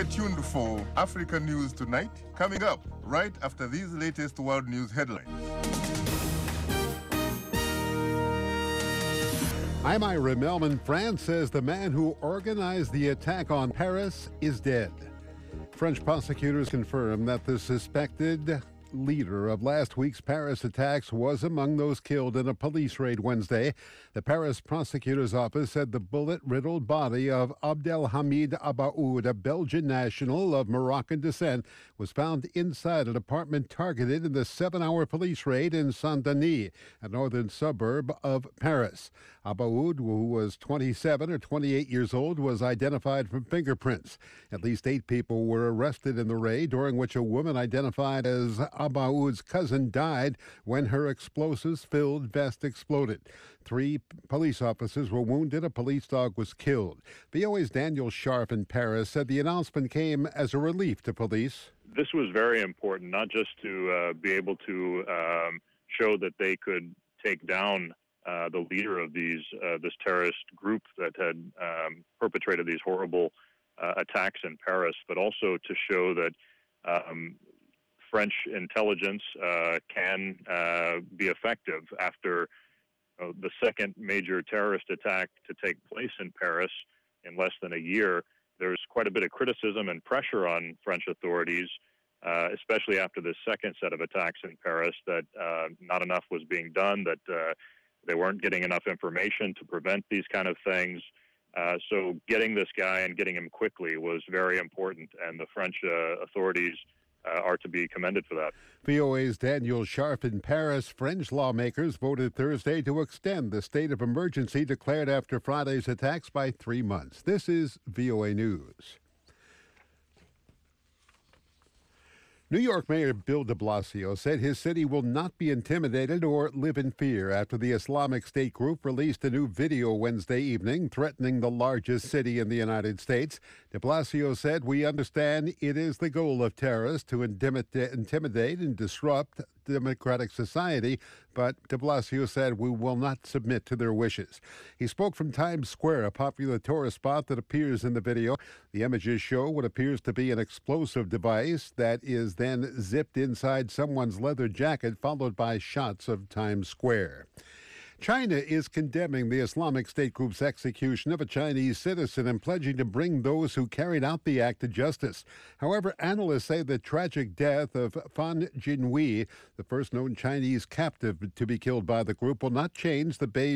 Stay tuned for Africa News Tonight, coming up right after these latest world news headlines. I'm Ira Melman. France says the man who organized the attack on Paris is dead. French prosecutors confirm that the suspected leader of last week's Paris attacks was among those killed in a police raid Wednesday. The Paris prosecutor's office said the bullet-riddled body of Abdelhamid Abaoud, a Belgian national of Moroccan descent, was found inside an apartment targeted in the 7-hour police raid in Saint-Denis, a northern suburb of Paris. Abaoud, who was 27 or 28 years old, was identified from fingerprints. At least 8 people were arrested in the raid, during which a woman identified as Abaoud's cousin died when her explosives-filled vest exploded. 3 police officers were wounded. A police dog was killed. VOA's Daniel Scharf in Paris said the announcement came as a relief to police. This was very important, not just to be able to show that they could take down the leader of this terrorist group that had perpetrated these horrible attacks in Paris, but also to show that French intelligence can be effective after the second major terrorist attack to take place in Paris in less than a year. There's quite a bit of criticism and pressure on French authorities, especially after the second set of attacks in Paris, that not enough was being done, that they weren't getting enough information to prevent these kind of things. So getting this guy and getting him quickly was very important, and the French authorities are to be commended for that. VOA's Daniel Scharf in Paris. French lawmakers voted Thursday to extend the state of emergency declared after Friday's attacks by 3 months. This is VOA News. New York Mayor Bill de Blasio said his city will not be intimidated or live in fear after the Islamic State group released a new video Wednesday evening threatening the largest city in the United States. De Blasio said, "We understand it is the goal of terrorists to intimidate and disrupt democratic society, but de Blasio said we will not submit to their wishes." He spoke from Times Square, a popular tourist spot that appears in the video. The images show what appears to be an explosive device that is then zipped inside someone's leather jacket, followed by shots of Times Square. China is condemning the Islamic State group's execution of a Chinese citizen and pledging to bring those who carried out the act to justice. However, analysts say the tragic death of Fan Jinhui, the first known Chinese captive to be killed by the group, will not change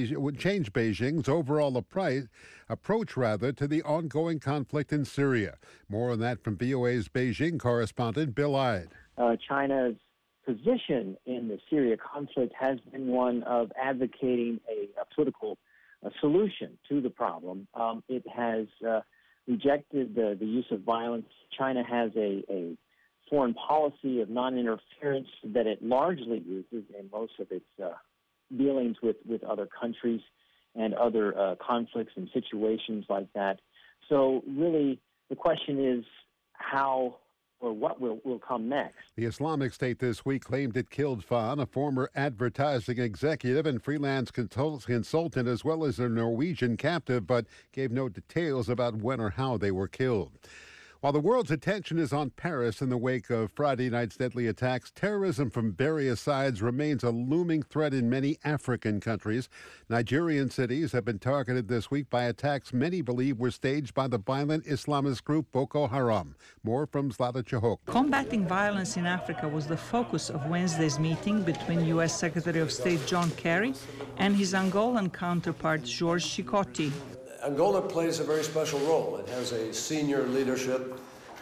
Beijing's overall approach to the ongoing conflict in Syria. More on that from VOA's Beijing correspondent Bill Ide. China's position in the Syria conflict has been one of advocating a political solution to the problem. It has rejected the use of violence. China has a foreign policy of non-interference that it largely uses in most of its dealings with other countries and other conflicts and situations like that. So really, the question is how or what will come next. The Islamic State this week claimed it killed Fan, a former advertising executive and freelance consultant, as well as a Norwegian captive, but gave no details about when or how they were killed. While the world's attention is on Paris in the wake of Friday night's deadly attacks, terrorism from various sides remains a looming threat in many African countries. Nigerian cities have been targeted this week by attacks many believe were staged by the violent Islamist group Boko Haram. More from Zlata Chahok. Combating violence in Africa was the focus of Wednesday's meeting between U.S. Secretary of State John Kerry and his Angolan counterpart George Chikoti. Angola plays a very special role. It has a senior leadership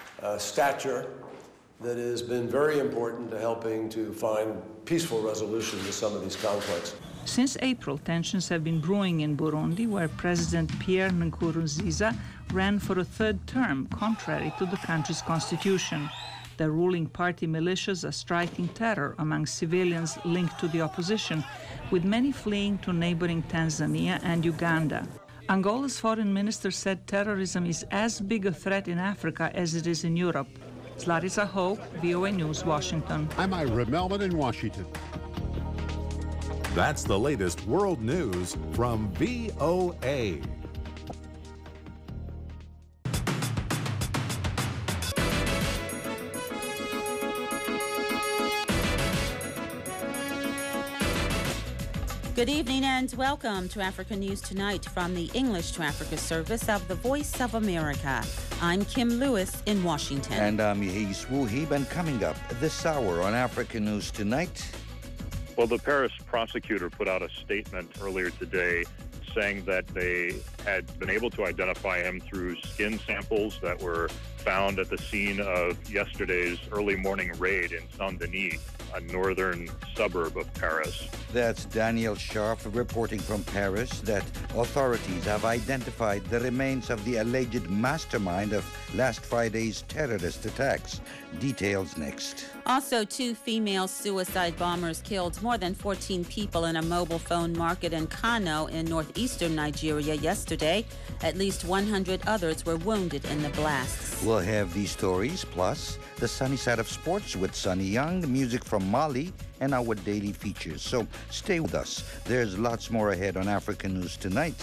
stature that has been very important to helping to find peaceful resolution to some of these conflicts. Since April, tensions have been brewing in Burundi, where President Pierre Nkurunziza ran for a third term, contrary to the country's constitution. The ruling party militias are striking terror among civilians linked to the opposition, with many fleeing to neighboring Tanzania and Uganda. Angola's foreign minister said terrorism is as big a threat in Africa as it is in Europe. Zlata Chahok, VOA News, Washington. I'm Ira Melman in Washington. That's the latest world news from VOA. Good evening and welcome to Africa News Tonight from the English to Africa service of the Voice of America. I'm Kim Lewis in Washington. And I'm Yehis Wuhib, and coming up this hour on Africa News Tonight. Well, the Paris prosecutor put out a statement earlier today saying that they had been able to identify him through skin samples that were found at the scene of yesterday's early morning raid in Saint-Denis, a northern suburb of Paris. That's Daniel Scharf reporting from Paris that authorities have identified the remains of the alleged mastermind of last Friday's terrorist attacks. Details next. Also, 2 female suicide bombers killed more than 14 people in a mobile phone market in Kano in northeastern Nigeria yesterday. At least 100 others were wounded in the blasts. We'll have these stories, plus the sunny side of sports with Sunny Young, music from Mali, and our daily features. So stay with us. There's lots more ahead on African News Tonight.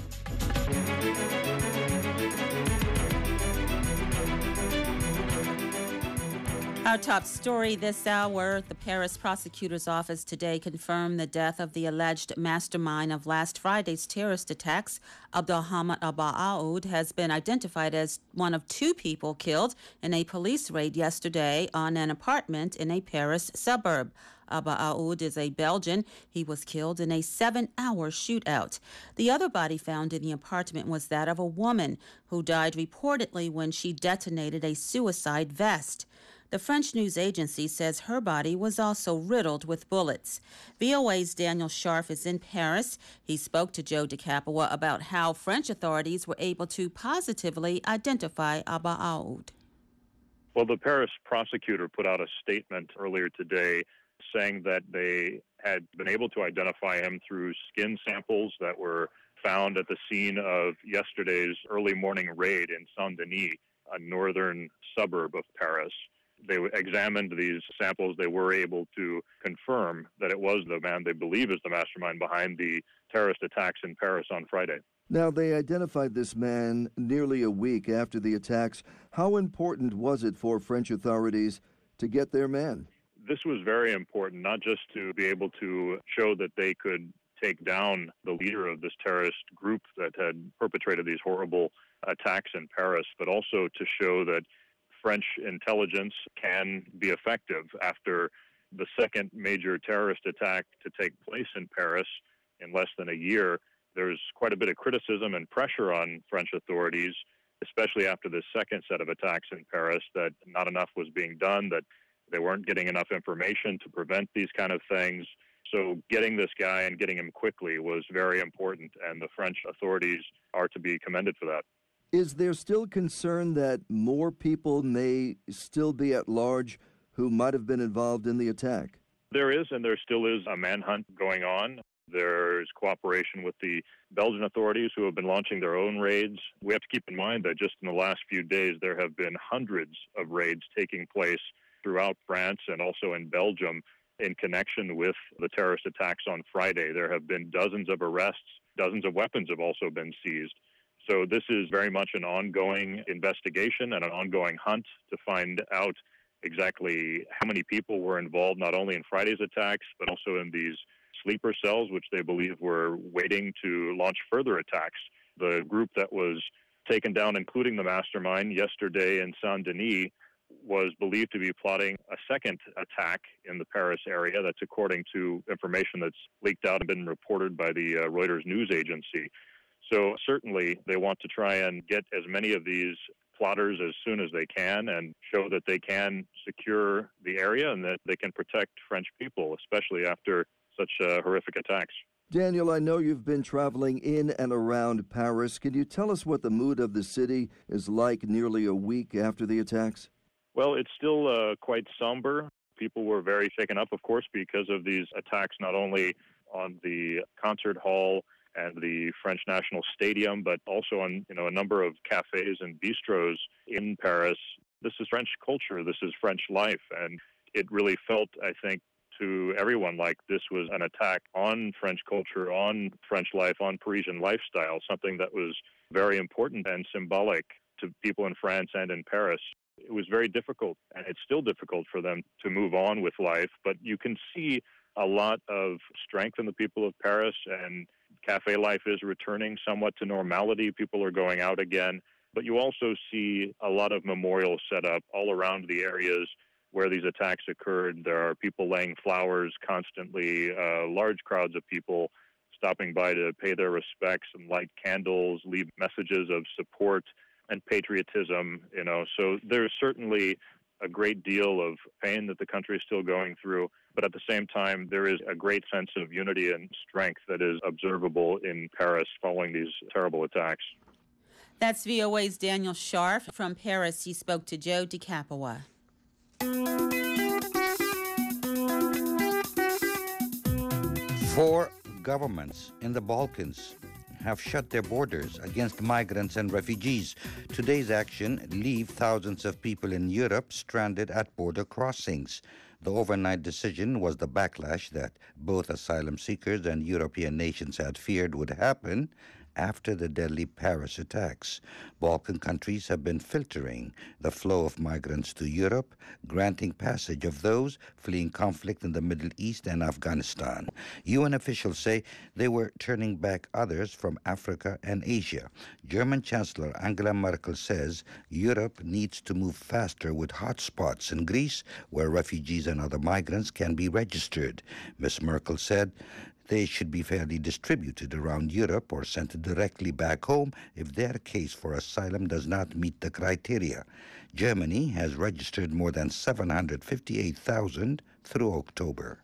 Our top story this hour, the Paris prosecutor's office today confirmed the death of the alleged mastermind of last Friday's terrorist attacks. Abdelhamid Abba Aoud has been identified as one of 2 people killed in a police raid yesterday on an apartment in a Paris suburb. Abba Aoud is a Belgian. He was killed in a 7-hour shootout. The other body found in the apartment was that of a woman who died reportedly when she detonated a suicide vest. The French news agency says her body was also riddled with bullets. VOA's Daniel Scharf is in Paris. He spoke to Joe DeCapua about how French authorities were able to positively identify Abba Aoud. Well, the Paris prosecutor put out a statement earlier today saying that they had been able to identify him through skin samples that were found at the scene of yesterday's early morning raid in Saint-Denis, a northern suburb of Paris. They examined these samples. They were able to confirm that it was the man they believe is the mastermind behind the terrorist attacks in Paris on Friday. Now, they identified this man nearly a week after the attacks. How important was it for French authorities to get their man? This was very important, not just to be able to show that they could take down the leader of this terrorist group that had perpetrated these horrible attacks in Paris, but also to show that French intelligence can be effective. After the second major terrorist attack to take place in Paris in less than a year, there's quite a bit of criticism and pressure on French authorities, especially after the second set of attacks in Paris, that not enough was being done, that they weren't getting enough information to prevent these kind of things. So getting this guy and getting him quickly was very important, and the French authorities are to be commended for that. Is there still concern that more people may still be at large who might have been involved in the attack? There is, and there still is a manhunt going on. There's cooperation with the Belgian authorities who have been launching their own raids. We have to keep in mind that just in the last few days, there have been hundreds of raids taking place throughout France and also in Belgium in connection with the terrorist attacks on Friday. There have been dozens of arrests. Dozens of weapons have also been seized. So this is very much an ongoing investigation and an ongoing hunt to find out exactly how many people were involved, not only in Friday's attacks, but also in these sleeper cells, which they believe were waiting to launch further attacks. The group that was taken down, including the mastermind yesterday in Saint-Denis, was believed to be plotting a second attack in the Paris area. That's according to information that's leaked out and been reported by the Reuters news agency. So certainly they want to try and get as many of these plotters as soon as they can and show that they can secure the area and that they can protect French people, especially after such horrific attacks. Daniel, I know you've been traveling in and around Paris. Can you tell us what the mood of the city is like nearly a week after the attacks? Well, it's still quite somber. People were very shaken up, of course, because of these attacks, not only on the concert hall and the French National Stadium, but also on a number of cafes and bistros in Paris. This is French culture. This is French life. And it really felt, I think, to everyone like this was an attack on French culture, on French life, on Parisian lifestyle, something that was very important and symbolic to people in France and in Paris. It was very difficult, and it's still difficult for them to move on with life, but you can see a lot of strength in the people of Paris, and cafe life is returning somewhat to normality. People are going out again. But you also see a lot of memorials set up all around the areas where these attacks occurred. There are people laying flowers constantly, large crowds of people stopping by to pay their respects and light candles, leave messages of support and patriotism, So there's certainly a great deal of pain that the country is still going through, but at the same time, there is a great sense of unity and strength that is observable in Paris following these terrible attacks. That's VOA's Daniel Scharf. From Paris, he spoke to Joe DeCapua. Four governments in the Balkans have shut their borders against migrants and refugees. Today's action leaves thousands of people in Europe stranded at border crossings. The overnight decision was the backlash that both asylum seekers and European nations had feared would happen after the deadly Paris attacks. Balkan countries have been filtering the flow of migrants to Europe, granting passage of those fleeing conflict in the Middle East and Afghanistan. UN officials say they were turning back others from Africa and Asia. German Chancellor Angela Merkel says Europe needs to move faster with hotspots in Greece, where refugees and other migrants can be registered. Ms. Merkel said they should be fairly distributed around Europe or sent directly back home if their case for asylum does not meet the criteria. Germany has registered more than 758,000 through October.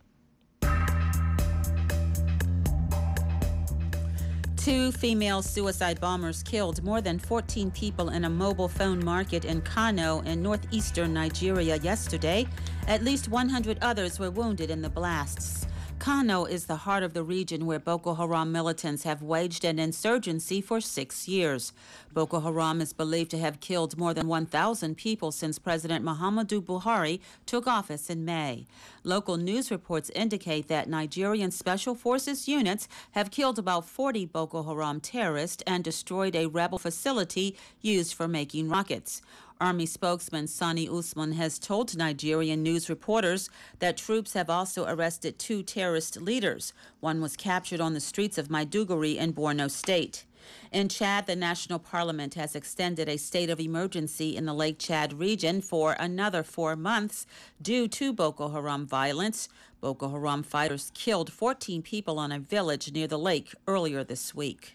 Two female suicide bombers killed more than 14 people in a mobile phone market in Kano in northeastern Nigeria yesterday. At least 100 others were wounded in the blasts. Kano is the heart of the region where Boko Haram militants have waged an insurgency for 6 years. Boko Haram is believed to have killed more than 1,000 people since President Muhammadu Buhari took office in May. Local news reports indicate that Nigerian Special Forces units have killed about 40 Boko Haram terrorists and destroyed a rebel facility used for making rockets. Army spokesman Sani Usman has told Nigerian news reporters that troops have also arrested 2 terrorist leaders. One was captured on the streets of Maiduguri in Borno State. In Chad, the National Parliament has extended a state of emergency in the Lake Chad region for another 4 months due to Boko Haram violence. Boko Haram fighters killed 14 people on a village near the lake earlier this week.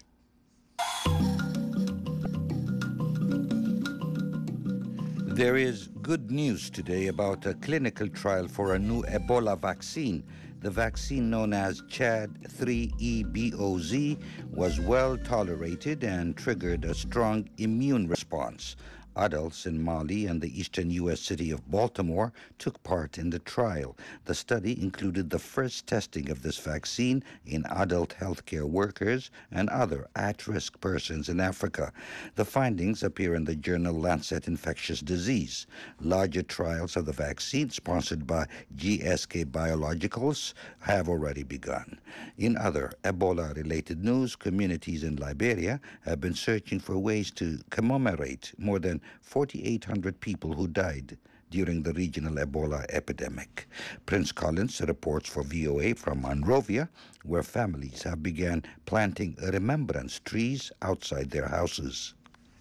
There is good news today about a clinical trial for a new Ebola vaccine. The vaccine, known as Chad 3EBOZ, was well tolerated and triggered a strong immune response. Adults in Mali and the eastern U.S. city of Baltimore took part in the trial. The study included the first testing of this vaccine in adult healthcare workers and other at-risk persons in Africa. The findings appear in the journal Lancet Infectious Disease. Larger trials of the vaccine, sponsored by GSK Biologicals, have already begun. In other Ebola-related news, communities in Liberia have been searching for ways to commemorate more than 4,800 people who died during the regional Ebola epidemic. Prince Collins reports for VOA from Monrovia, where families have begun planting remembrance trees outside their houses.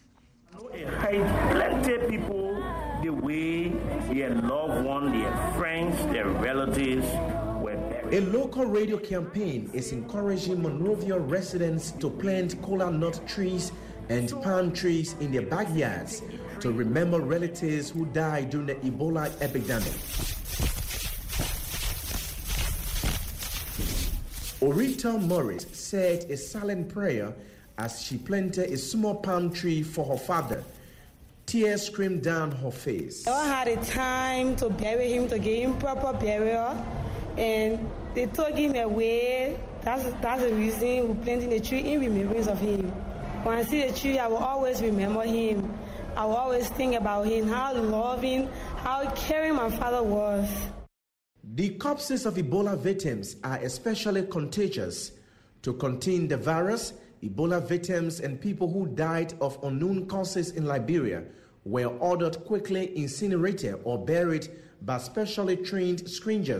Plenty people, the way their loved ones, their friends, their relatives were buried. A local radio campaign is encouraging Monrovia residents to plant kola nut trees and palm trees in their backyards to remember relatives who died during the Ebola epidemic. Orita Morris said a silent prayer as she planted a small palm tree for her father. Tears streamed down her face. I had a time to bury him, to give him proper burial, and they took him away. That's the reason we're planting a tree in remembrance of him. When I see the tree, I will always remember him. I will always think about him, how loving, how caring my father was. The corpses of Ebola victims are especially contagious. To contain the virus, Ebola victims and people who died of unknown causes in Liberia were ordered quickly incinerated or buried by specially trained scavengers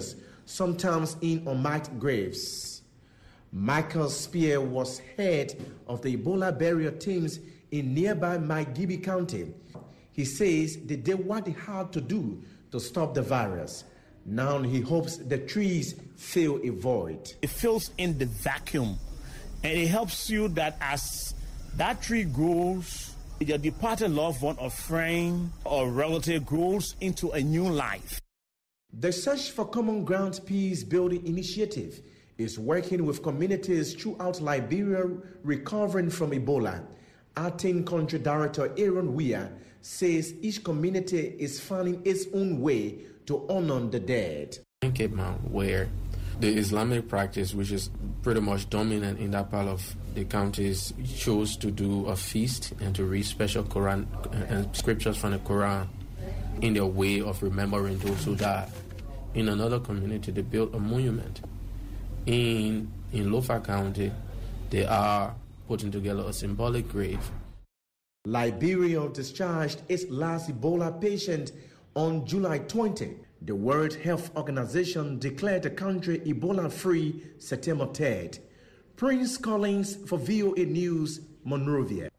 sometimes in unmarked graves. Michael Spear was head of the Ebola burial teams in nearby Maigibi County. He says they did what they had to do to stop the virus. Now he hopes the trees fill a void. It fills in the vacuum, and it helps you that as that tree grows, your departed loved one or friend or relative grows into a new life. The Search for Common Ground Peace Building Initiative is working with communities throughout Liberia recovering from Ebola. Acting Country Director Aaron Weir says each community is finding its own way to honor the dead. In Cape Mount, where the Islamic practice, which is pretty much dominant in that part of the counties, chose to do a feast and to read special Quran and scriptures from the Quran in their way of remembering those who died. In another community, they built a monument. In Lofa County, they are putting together a symbolic grave. Liberia discharged its last Ebola patient on July 20. The World Health Organization declared the country Ebola-free September 3rd. Prince Collins for VOA News, Monrovia.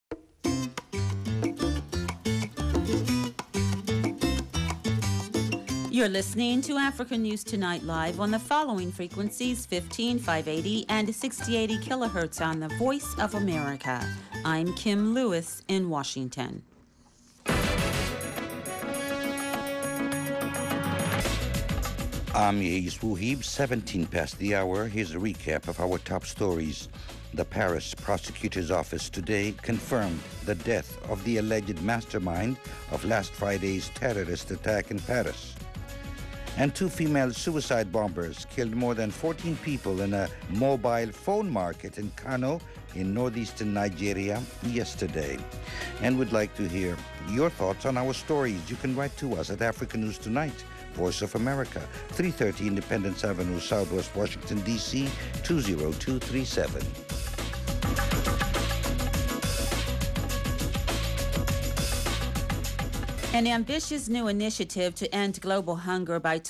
You're listening to African News Tonight live on the following frequencies: 15580 and 6080 kilohertz on the Voice of America. I'm Kim Lewis in Washington. I'm Yais Wuhib, 17 past the hour. Here's a recap of our top stories. The Paris prosecutor's office today confirmed the death of the alleged mastermind of last Friday's terrorist attack in Paris. And two female suicide bombers killed more than 14 people in a mobile phone market in Kano in northeastern Nigeria yesterday. And we'd like to hear your thoughts on our stories. You can write to us at African News Tonight, Voice of America, 330 Independence Avenue, Southwest Washington, D.C., 20237. An ambitious new initiative to end global hunger by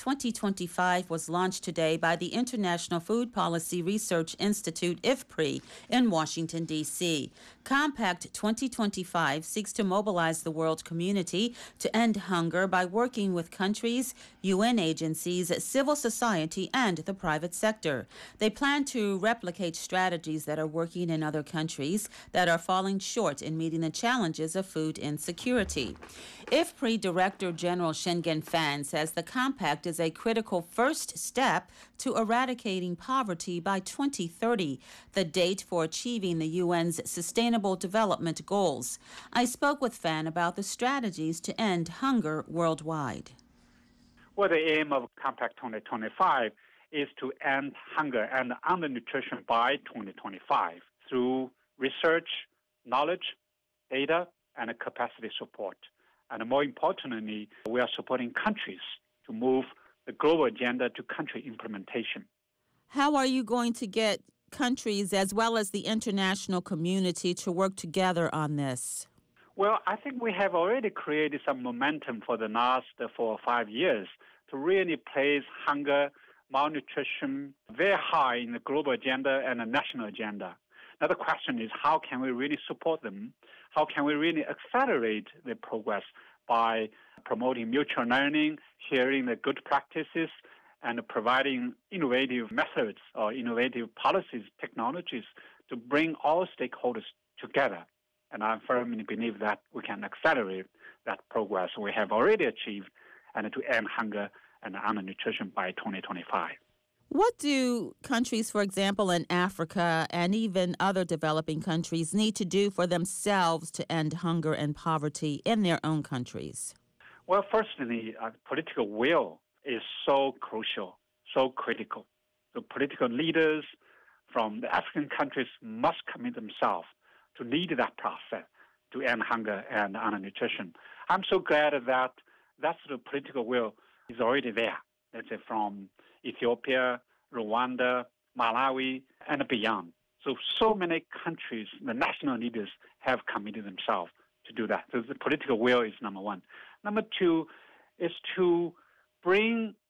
2025 was launched today by the International Food Policy Research Institute, IFPRI, in Washington, D.C. Compact 2025 seeks to mobilize the world community to end hunger by working with countries, UN agencies, civil society, and the private sector. They plan to replicate strategies that are working in other countries that are falling short in meeting the challenges of food insecurity. IFPRI Director General Shingen Fan says the compact is a critical first step to eradicating poverty by 2030, the date for achieving the UN's Sustainable Development Goals. I spoke with Fan about the strategies to end hunger worldwide. Well, the aim of Compact 2025 is to end hunger and undernutrition by 2025 through research, knowledge, data, and capacity support. And more importantly, we are supporting countries to move the global agenda to country implementation. How are you going to get countries as well as the international community to work together on this? Well, I think we have already created some momentum for the last 4 or 5 years to really place hunger, malnutrition very high in the global agenda and the national agenda. Now the question is, how can we really support them? How can we really accelerate the progress by promoting mutual learning, sharing the good practices, and providing innovative methods or innovative policies, technologies to bring all stakeholders together? And I firmly believe that we can accelerate that progress we have already achieved and to end hunger and undernutrition by 2025. What do countries, for example, in Africa and even other developing countries need to do for themselves to end hunger and poverty in their own countries? Well, firstly, political will is so crucial, so critical. The political leaders from the African countries must commit themselves to lead that process to end hunger and undernutrition. I'm so glad that that's the political will is already there. Let's say from Ethiopia, Rwanda, Malawi, and beyond. So many countries, the national leaders have committed themselves to do that. So the political will is number one. Number two is to bring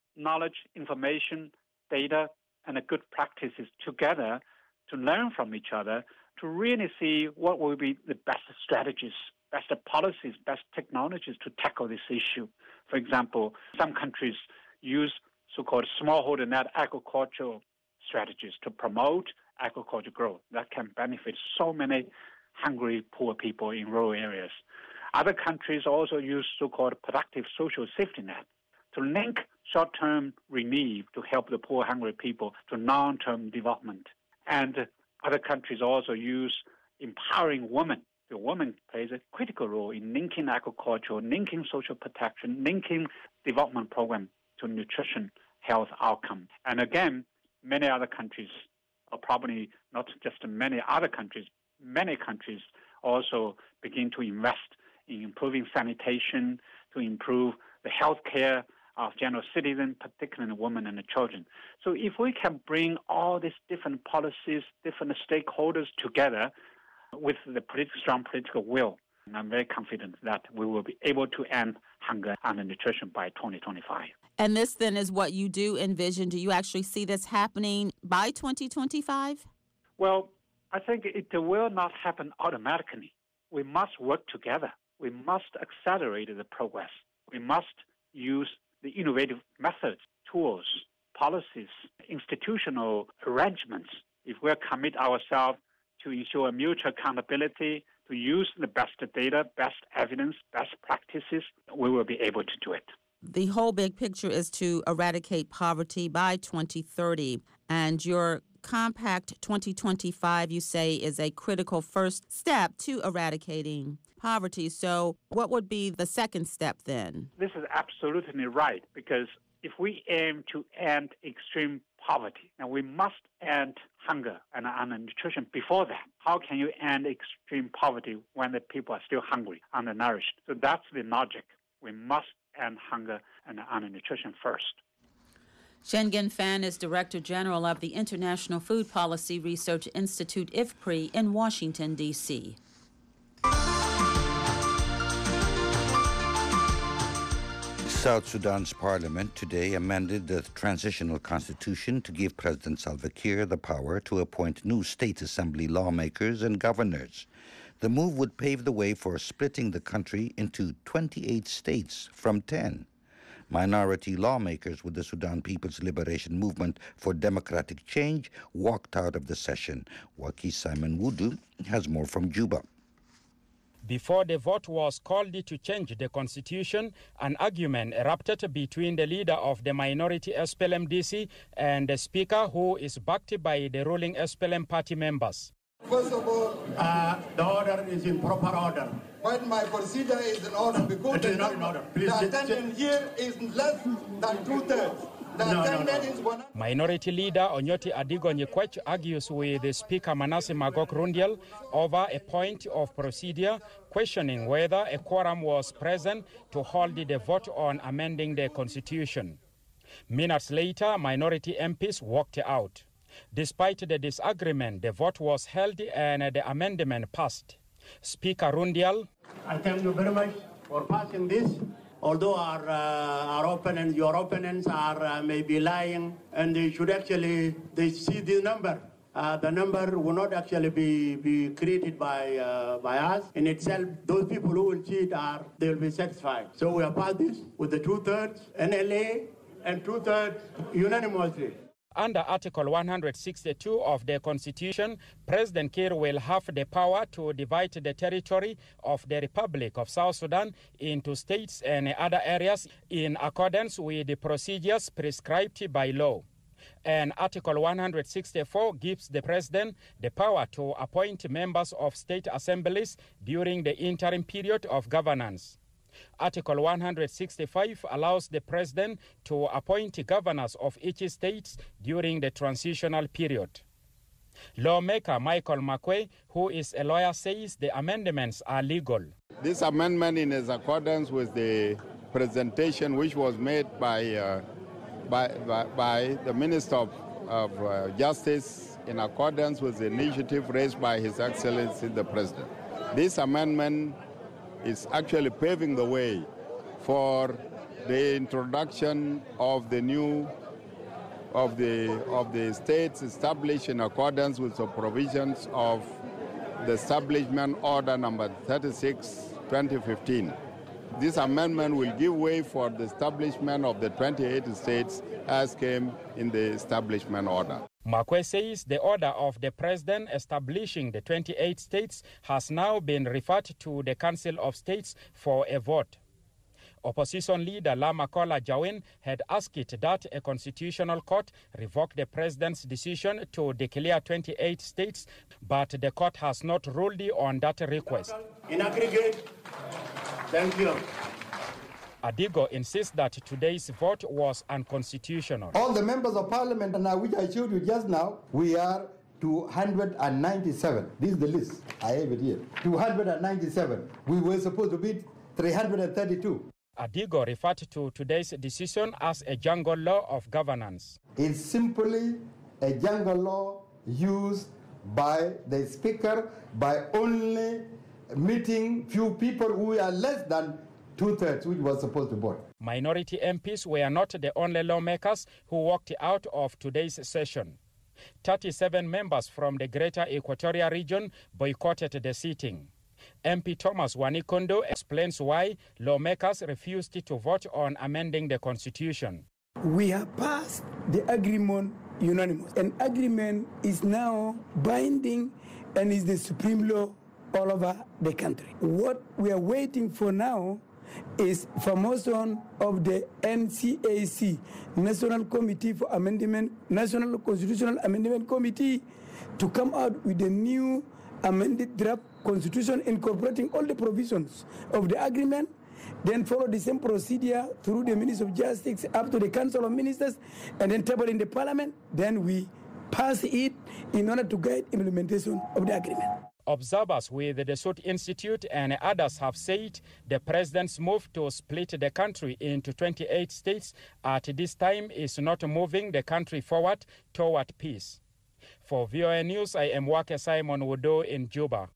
knowledge, information, data, and good practices together to learn from each other to really see what will be the best strategies, best policies, best technologies to tackle this issue. For example, some countries use so-called smallholder net agricultural strategies to promote agriculture growth that can benefit so many hungry, poor people in rural areas. Other countries also use so-called productive social safety net to link short-term relief to help the poor, hungry people to long-term development. And other countries also use empowering women. The woman plays a critical role in linking agriculture, linking social protection, linking development program to nutrition, health outcome. And again, many other countries, or probably not just many other countries, many countries also begin to invest in improving sanitation, to improve the health care of general citizens, particularly women and the children. So if we can bring all these different policies, different stakeholders together with the strong political will, I'm very confident that we will be able to end hunger and nutrition by 2025. And this then is what you do envision. Do you actually see this happening by 2025? Well, I think it will not happen automatically. We must work together. We must accelerate the progress. We must use the innovative methods, tools, policies, institutional arrangements. If we commit ourselves to ensure mutual accountability, to use the best data, best evidence, best practices, we will be able to do it. The whole big picture is to eradicate poverty by 2030, and your Compact 2025, you say, is a critical first step to eradicating poverty. So what would be the second step then? This is absolutely right, because if we aim to end extreme poverty, and we must end hunger and undernutrition before that. How can you end extreme poverty when the people are still hungry, undernourished? So that's the logic. We must end hunger and undernutrition first. Shengen Fan is Director General of the International Food Policy Research Institute, IFPRI, in Washington, D.C. South Sudan's parliament today amended the transitional constitution to give President Salva Kiir the power to appoint new state assembly lawmakers and governors. The move would pave the way for splitting the country into 28 states from 10. Minority lawmakers with the Sudan People's Liberation Movement for Democratic Change walked out of the session. Waki Simon Wudu has more from Juba. Before the vote was called to change the constitution, an argument erupted between the leader of the minority SPLM-DC and the speaker, who is backed by the ruling SPLM party members. First of all, the order is in proper order. But my procedure is in order because it is not in order. Please, the attendance here is less than two-thirds. Minority Leader Onyoti Adigo Nyekwech argues with the Speaker Manasseh Magog Rundial over a point of procedure, questioning whether a quorum was present to hold the vote on amending the Constitution. Minutes later, minority MPs walked out. Despite the disagreement, the vote was held and the amendment passed. Speaker Rundial: I thank you very much for passing this. Although our opponents, your opponents are maybe lying, and they should actually see the number. The number will not actually be created by us. In itself, those people who will cheat they will be satisfied. So we have passed this with the 2/3 NLA and 2/3 unanimously. Under Article 162 of the Constitution, President Kiir will have the power to divide the territory of the Republic of South Sudan into states and other areas in accordance with the procedures prescribed by law. And Article 164 gives the President the power to appoint members of state assemblies during the interim period of governance. Article 165 allows the President to appoint governors of each state during the transitional period. Lawmaker Michael Makwe, who is a lawyer, says the amendments are legal. This amendment is in accordance with the presentation which was made by the Minister of Justice in accordance with the initiative raised by His Excellency the President. This amendment is actually paving the way for the introduction of the new of the states established in accordance with the provisions of the Establishment Order number 36, 2015. This amendment will give way for the establishment of the 28 states as came in the Establishment Order. Makwe says the order of the president establishing the 28 states has now been referred to the Council of States for a vote. Opposition leader Lamakola Jawin had asked that a constitutional court revoke the president's decision to declare 28 states, but the court has not ruled on that request. In aggregate, thank you. Adigo insists that today's vote was unconstitutional. All the members of parliament, and which I showed you just now, we are 297. This is the list. I have it here. 297. We were supposed to be 332. Adigo referred to today's decision as a jungle law of governance. It's simply a jungle law used by the speaker by only meeting few people who are less than two-thirds, which was supposed to vote. Minority MPs were not the only lawmakers who walked out of today's session. 37 members from the Greater Equatoria region boycotted the sitting. MP Thomas Wanikondo explains why lawmakers refused to vote on amending the constitution. We have passed the agreement unanimous. An agreement is now binding and is the supreme law all over the country. What we are waiting for now is formation of the NCAC, National Committee for Amendment, National Constitutional Amendment Committee, to come out with a new amended draft constitution incorporating all the provisions of the agreement, then follow the same procedure through the Ministry of Justice up to the Council of Ministers, and then table in the Parliament. Then we pass it in order to guide implementation of the agreement. Observers with the Sut Institute and others have said the president's move to split the country into 28 states at this time is not moving the country forward toward peace. For VOA News, I am Wake Simon Wodo in Juba.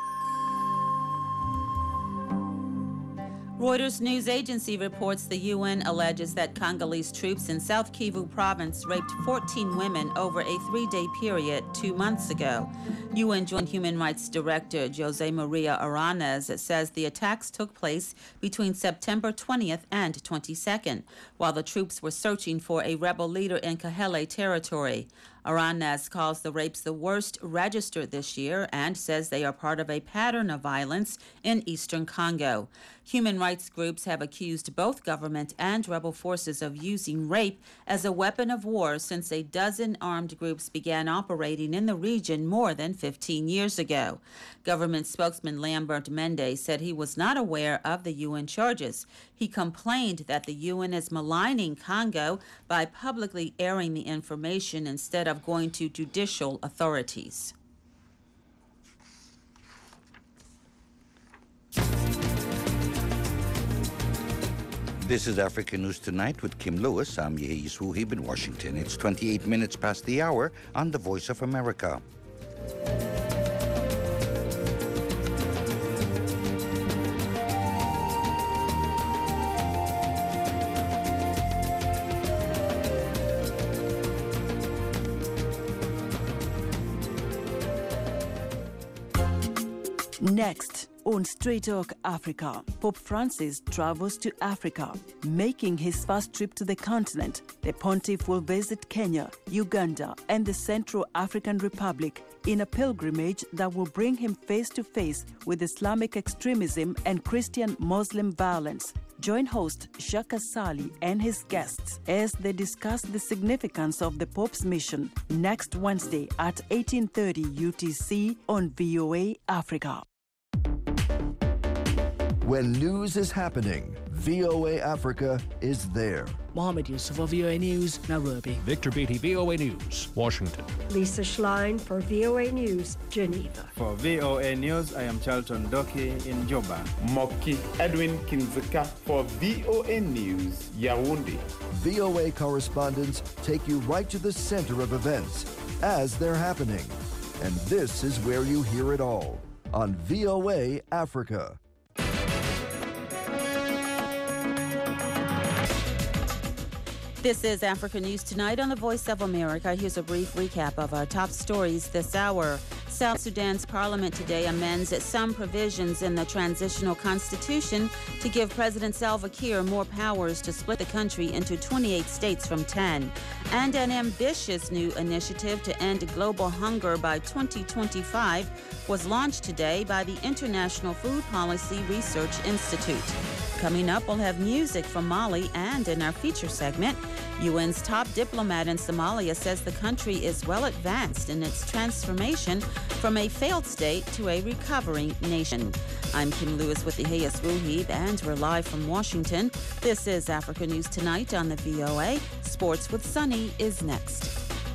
Reuters news agency reports the UN alleges that Congolese troops in South Kivu province raped 14 women over a 3-day period 2 months ago. UN Joint Human Rights Director Jose Maria Aranez says the attacks took place between September 20th and 22nd, while the troops were searching for a rebel leader in Kahele territory. Aranez calls the rapes the worst registered this year and says they are part of a pattern of violence in eastern Congo. Human rights groups have accused both government and rebel forces of using rape as a weapon of war since a dozen armed groups began operating in the region more than 15 years ago. Government spokesman Lambert Mende said he was not aware of the UN charges. He complained that the UN is maligning Congo by publicly airing the information instead of going to judicial authorities. This is Africa News Tonight with Kim Lewis. I'm Yehi Suhib in Washington. It's 28 minutes past the hour on The Voice of America. Next on Straight Talk Africa, Pope Francis travels to Africa. Making his first trip to the continent, the pontiff will visit Kenya, Uganda, and the Central African Republic in a pilgrimage that will bring him face to face with Islamic extremism and Christian-Muslim violence. Join host Shaka Sali and his guests as they discuss the significance of the Pope's mission next Wednesday at 18:30 UTC on VOA Africa. When news is happening, VOA Africa is there. Mohammed Yusuf for VOA News, Nairobi. Victor Beatty, VOA News, Washington. Lisa Schlein for VOA News, Geneva. For VOA News, I am Charlton Doki in Juba. Moki Edwin Kinzeka for VOA News, Yaoundé. VOA correspondents take you right to the center of events as they're happening. And this is where you hear it all on VOA Africa. This is Africa News Tonight on the Voice of America. Here's a brief recap of our top stories this hour. South Sudan's parliament today amends some provisions in the transitional constitution to give President Salva Kiir more powers to split the country into 28 states from 10. And an ambitious new initiative to end global hunger by 2025 was launched today by the International Food Policy Research Institute. Coming up, we'll have music from Mali, and in our feature segment, UN's top diplomat in Somalia says the country is well advanced in its transformation from a failed state to a recovering nation. I'm Kim Lewis with the Hayes Wuhib, and we're live from Washington. This is Africa News Tonight on the VOA. Sports with Sunny is next.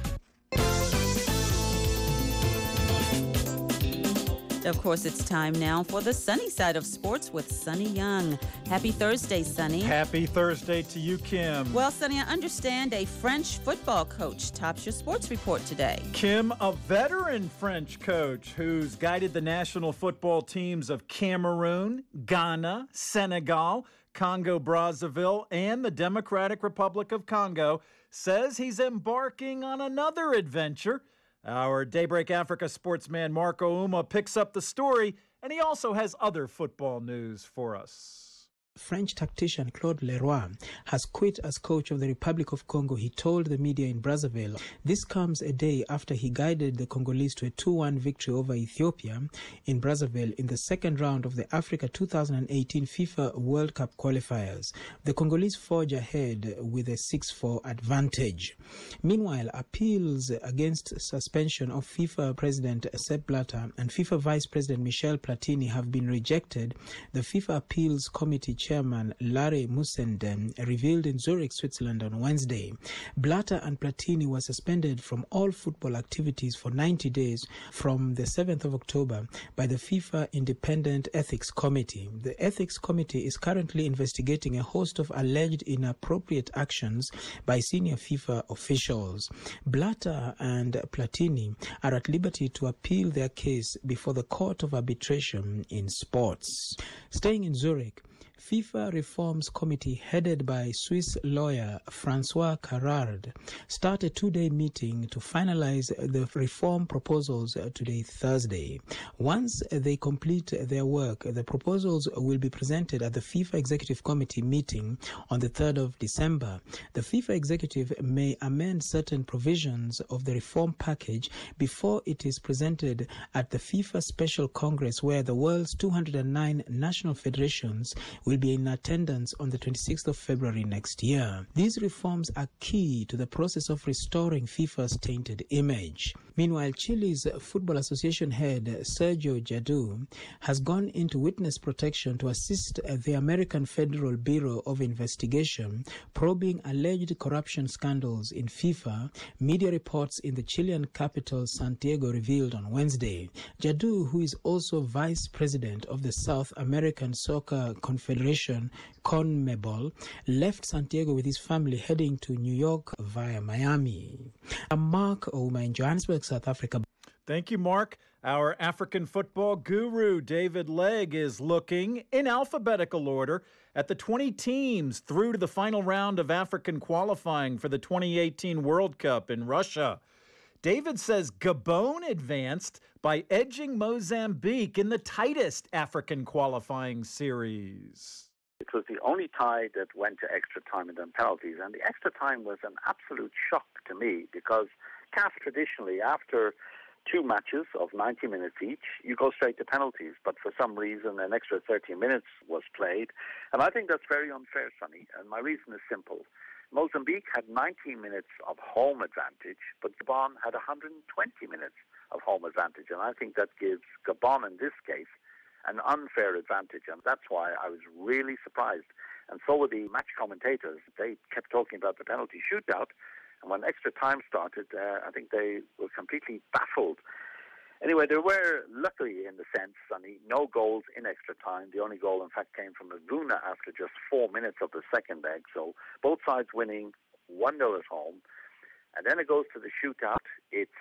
Of course, it's time now for the sunny side of sports with Sunny Young. Happy Thursday, Sunny. Happy Thursday to you, Kim. Well, Sunny, I understand a French football coach tops your sports report today. Kim, a veteran French coach who's guided the national football teams of Cameroon, Ghana, Senegal, Congo-Brazzaville, and the Democratic Republic of Congo, says he's embarking on another adventure. Our Daybreak Africa sportsman Marco Uma picks up the story, and he also has other football news for us. French tactician Claude Leroy has quit as coach of the Republic of Congo, he told the media in Brazzaville. This comes a day after he guided the Congolese to a 2-1 victory over Ethiopia in Brazzaville in the second round of the Africa 2018 FIFA World Cup qualifiers. The Congolese forge ahead with a 6-4 advantage. Meanwhile, appeals against suspension of FIFA President Sepp Blatter and FIFA Vice President Michel Platini have been rejected. The FIFA Appeals Committee Chairman Larry Musenden revealed in Zurich, Switzerland on Wednesday. Blatter and Platini were suspended from all football activities for 90 days from the 7th of October by the FIFA Independent Ethics Committee. The Ethics Committee is currently investigating a host of alleged inappropriate actions by senior FIFA officials. Blatter and Platini are at liberty to appeal their case before the Court of Arbitration in Sports. Staying in Zurich, FIFA Reforms Committee headed by Swiss lawyer Francois Carrard start a 2-day meeting to finalize the reform proposals today, Thursday. Once they complete their work, the proposals will be presented at the FIFA Executive Committee meeting on the 3rd of December. The FIFA Executive may amend certain provisions of the reform package before it is presented at the FIFA Special Congress, where the world's 209 national federations will be in attendance on the 26th of February next year. These reforms are key to the process of restoring FIFA's tainted image. Meanwhile, Chile's Football Association head Sergio Jadu has gone into witness protection to assist the American Federal Bureau of Investigation probing alleged corruption scandals in FIFA, media reports in the Chilean capital Santiago revealed on Wednesday. Jadu, who is also vice president of the South American Soccer Confederation, CONMEBOL, left Santiago with his family heading to New York via Miami. Mark Ouma in Johannesburg, South Africa. Thank you, Mark. Our African football guru, David Legg, is looking in alphabetical order at the 20 teams through to the final round of African qualifying for the 2018 World Cup in Russia. David says Gabon advanced by edging Mozambique in the tightest African qualifying series. It was the only tie that went to extra time and then penalties. And the extra time was an absolute shock to me because CAF traditionally, after 2 matches of 90 minutes each, you go straight to penalties. But for some reason, an extra 30 minutes was played. And I think that's very unfair, Sonny. And my reason is simple. Mozambique had 90 minutes of home advantage, but Gabon had 120 minutes of home advantage. And I think that gives Gabon, in this case, an unfair advantage, and that's why I was really surprised. And so were the match commentators. They kept talking about the penalty shootout, and when extra time started, I think they were completely baffled. Anyway, there were, luckily in the sense, Sonny, no goals in extra time. The only goal, in fact, came from Avuna after just 4 minutes of the second leg. So both sides winning 1-0 at home. And then it goes to the shootout. It's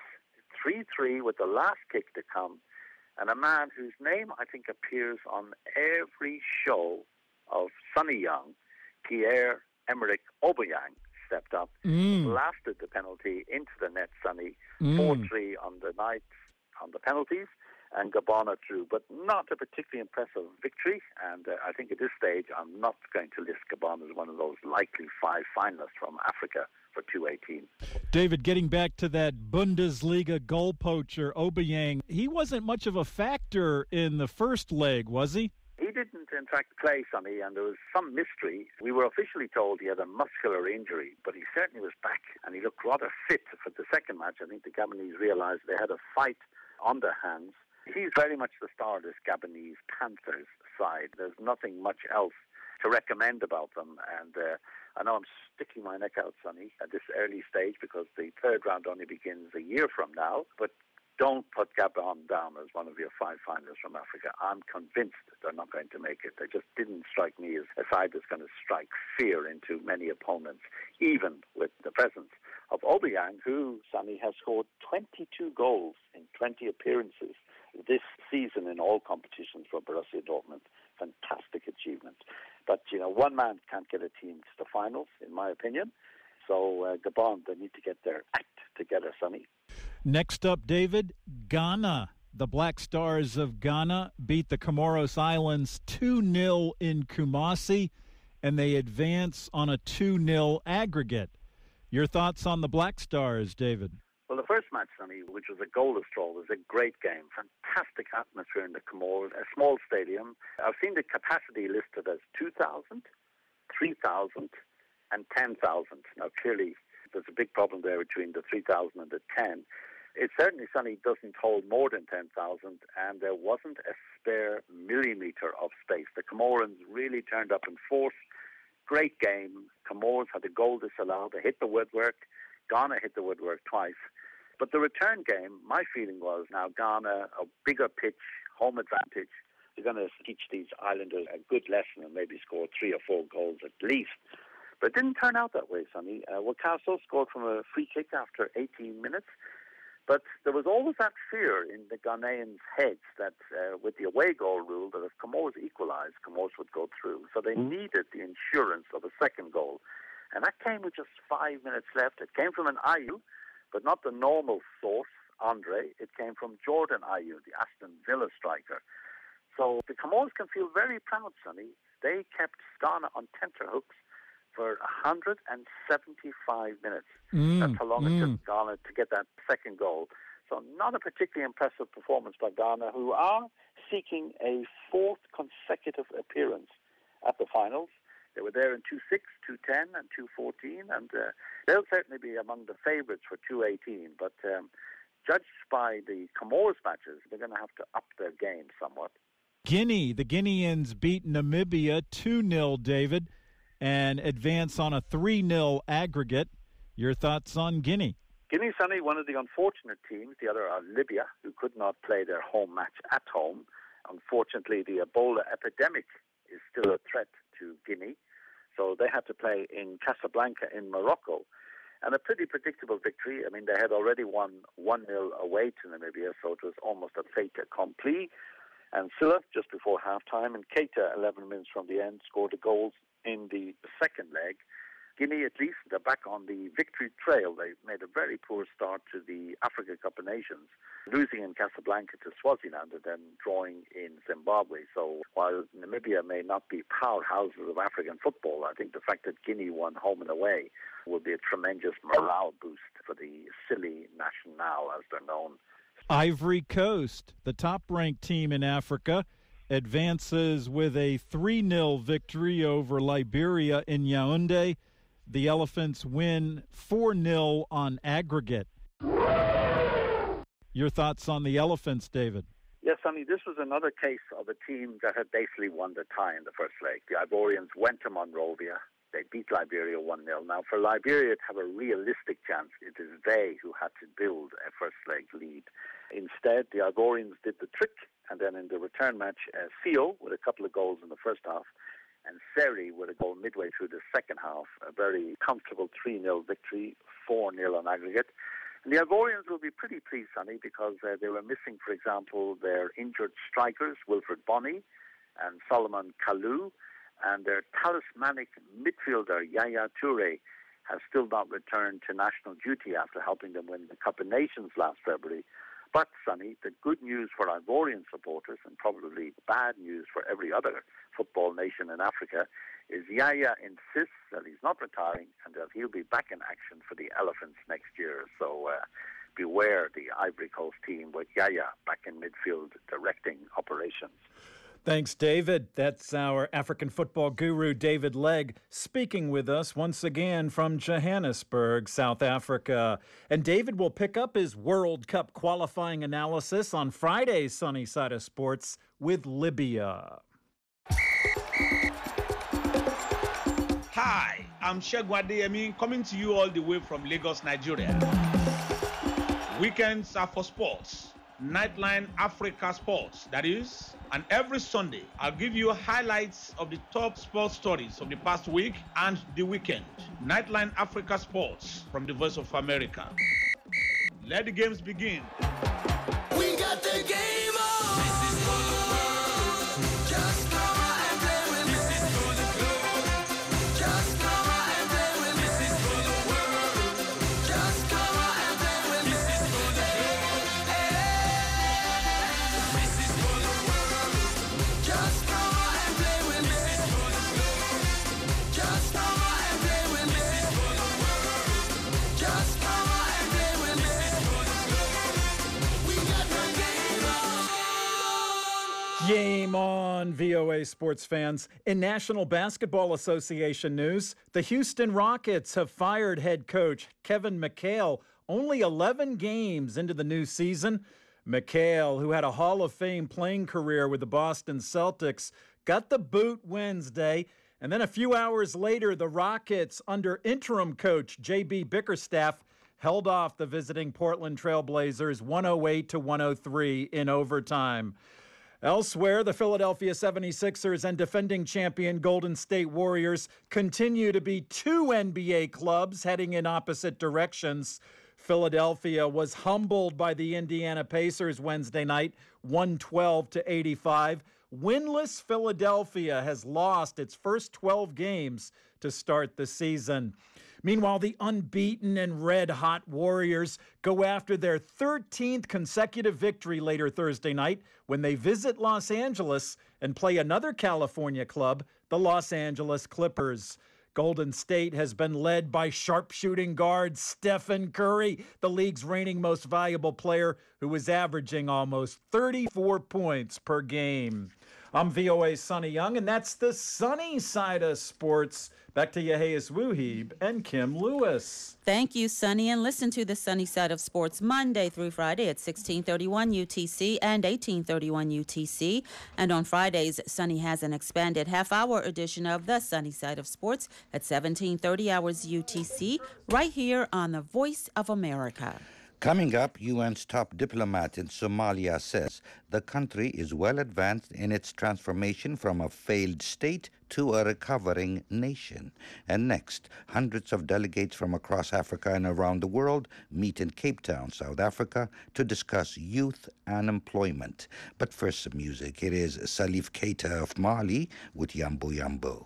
3-3 with the last kick to come. And a man whose name, I think, appears on every show of Sonny Young, Pierre-Emerick Aubameyang, stepped up, blasted the penalty into the net, Sonny. 4-3 on the night on the penalties, and Gabon through, but not a particularly impressive victory. And I think at this stage, I'm not going to list Gabon as one of those likely 5 finalists from Africa for 2018. David, getting back to that Bundesliga goal poacher, Obiang, he wasn't much of a factor in the first leg, was he? He didn't, in fact, play, Sonny, and there was some mystery. We were officially told he had a muscular injury, but he certainly was back, and he looked rather fit for the second match. I think the Gabonese realised they had a fight on their hands. He's very much the star of this Gabonese Panthers side. There's nothing much else to recommend about them, and I know I'm sticking my neck out, Sonny, at this early stage because the third round only begins a year from now, but don't put Gabon down as one of your 5 finalists from Africa. I'm convinced they're not going to make it. They just didn't strike me as a side that's going to strike fear into many opponents, even with the presence of Obiang, who, Sonny, has scored 22 goals in 20 appearances this season in all competitions for Borussia Dortmund. Fantastic achievement. But, one man can't get a team to the finals, in my opinion. So Gabon, they need to get their act together, Sonny. Next up, David, Ghana. The Black Stars of Ghana beat the Comoros Islands 2-0 in Kumasi, and they advance on a 2-0 aggregate. Your thoughts on the Black Stars, David? Well, the first match, Sonny, which was a goalless draw, was a great game. Fantastic atmosphere in the Comoros, a small stadium. I've seen the capacity listed as 2,000, 3,000, and 10,000. Now, clearly, there's a big problem there between the 3,000 and the 10. It certainly, Sonny, doesn't hold more than 10,000, and there wasn't a spare millimetre of space. The Comorans really turned up in force. Great game. Comoros had a goal disallowed. They hit the woodwork. Ghana hit the woodwork twice. But the return game, my feeling was now Ghana, a bigger pitch, home advantage. They're going to teach these islanders a good lesson and maybe score 3 or 4 goals at least. But it didn't turn out that way, Sonny. Wakaso scored from a free kick after 18 minutes. But there was always that fear in the Ghanaians' heads that with the away goal rule, that if Comoros equalised, Comoros would go through. So they needed the insurance of a second goal. And that came with just 5 minutes left. It came from an Ayew, but not the normal source, Andre. It came from Jordan Ayew, the Aston Villa striker. So the Comoros can feel very proud, Sonny. They kept Ghana on tenterhooks for 175 minutes. That's how long it took Ghana to get that second goal. So not a particularly impressive performance by Ghana, who are seeking a 4th consecutive appearance at the finals. They were there in 2006, 2010, and 2014, and they'll certainly be among the favourites for 2018. But judged by the Comoros matches, they're going to have to up their game somewhat. Guinea, the Guineans beat Namibia 2-0, David, and advance on a 3-0 aggregate. Your thoughts on Guinea? Guinea, Sonny, one of the unfortunate teams. The other are Libya, who could not play their home match at home. Unfortunately, the Ebola epidemic is still a threat to Guinea, so they had to play in Casablanca in Morocco. And a pretty predictable victory. I mean, they had already won 1-0 away to Namibia, so it was almost a fait accompli. And Silla, just before halftime, and Keita, 11 minutes from the end, scored the goals in the second leg. Guinea, at least, they're back on the victory trail. They made a very poor start to the Africa Cup of Nations, losing in Casablanca to Swaziland and then drawing in Zimbabwe. So while Namibia may not be powerhouses of African football, I think the fact that Guinea won home and away will be a tremendous morale boost for the silly nationale, as they're known. Ivory Coast, the top-ranked team in Africa, advances with a 3-0 victory over Liberia in Yaoundé. The Elephants win 4-0 on aggregate. Your thoughts on the Elephants, David? Yes, Sonny, this was another case of a team that had basically won the tie in the first leg. The Ivorians went to Monrovia. They beat Liberia 1-0. Now, for Liberia to have a realistic chance, it is they who had to build a first-leg lead. Instead, the Ivorians did the trick, and then in the return match, Theo with a couple of goals in the first half, and Seri with a goal midway through the second half, a very comfortable 3-0 victory, 4-0 on aggregate. And the Ivorians will be pretty pleased, Sonny, because they were missing, for example, their injured strikers, Wilfred Bonney and Solomon Kalou, and their talismanic midfielder, Yaya Toure. has still not returned to national duty after helping them win the Cup of Nations last February. But, Sonny, the good news for Ivorian supporters, and probably bad news for every other football nation in Africa, is Yaya insists that he's not retiring and that he'll be back in action for the Elephants next year. So beware the Ivory Coast team with Yaya back in midfield directing operations. Thanks, David. That's our African football guru, David Legg, speaking with us once again from Johannesburg, South Africa. And David will pick up his World Cup qualifying analysis on Friday's Sunny Side of Sports with Libya. Hi, I'm Shegun Adeyemi, coming to you all the way from Lagos, Nigeria. Weekends are for sports. Nightline Africa Sports, that is. And every Sunday, I'll give you highlights of the top sports stories of the past week and the weekend. Nightline Africa Sports from the Voice of America. Let the games begin. We got the game on. This is for the world. Just come on and play with me. This is for the globe. Just come on and play with me. This is for the world. Just come on and play with me. This is for the globe. This is for the world. Just come on and play with me. This is for the globe. Just come on and play with me. This is for the world. Just come on and play with me. This is for the globe. We got the game on. Game on, VOA sports fans. In National Basketball Association news, the Houston Rockets have fired head coach Kevin McHale only 11 games into the new season. McHale, who had a Hall of Fame playing career with the Boston Celtics, got the boot Wednesday. And then a few hours later, the Rockets, under interim coach J.B. Bickerstaff, held off the visiting Portland Trail Blazers 108-103 in overtime. Elsewhere, the Philadelphia 76ers and defending champion Golden State Warriors continue to be two NBA clubs heading in opposite directions. Philadelphia was humbled by the Indiana Pacers Wednesday night, 112-85. Winless Philadelphia has lost its first 12 games to start the season. Meanwhile, the unbeaten and red-hot Warriors go after their 13th consecutive victory later Thursday night when they visit Los Angeles and play another California club, the Los Angeles Clippers. Golden State has been led by sharpshooting guard Stephen Curry, the league's reigning most valuable player, who is averaging almost 34 points per game. I'm VOA's Sonny Young, and that's the sunny side of sports. Back to Yehias Wuhib and Kim Lewis. Thank you, Sonny. And listen to the Sunny Side of Sports Monday through Friday at 1631 UTC and 1831 UTC. And on Fridays, Sonny has an expanded half-hour edition of the Sunny Side of Sports at 1730 hours UTC, right here on the Voice of America. Coming up, UN's top diplomat in Somalia says the country is well advanced in its transformation from a failed state to a recovering nation. And next, hundreds of delegates from across Africa and around the world meet in Cape Town, South Africa, to discuss youth and employment. But first, some music. It is Salif Keita of Mali with Yambo Yambo.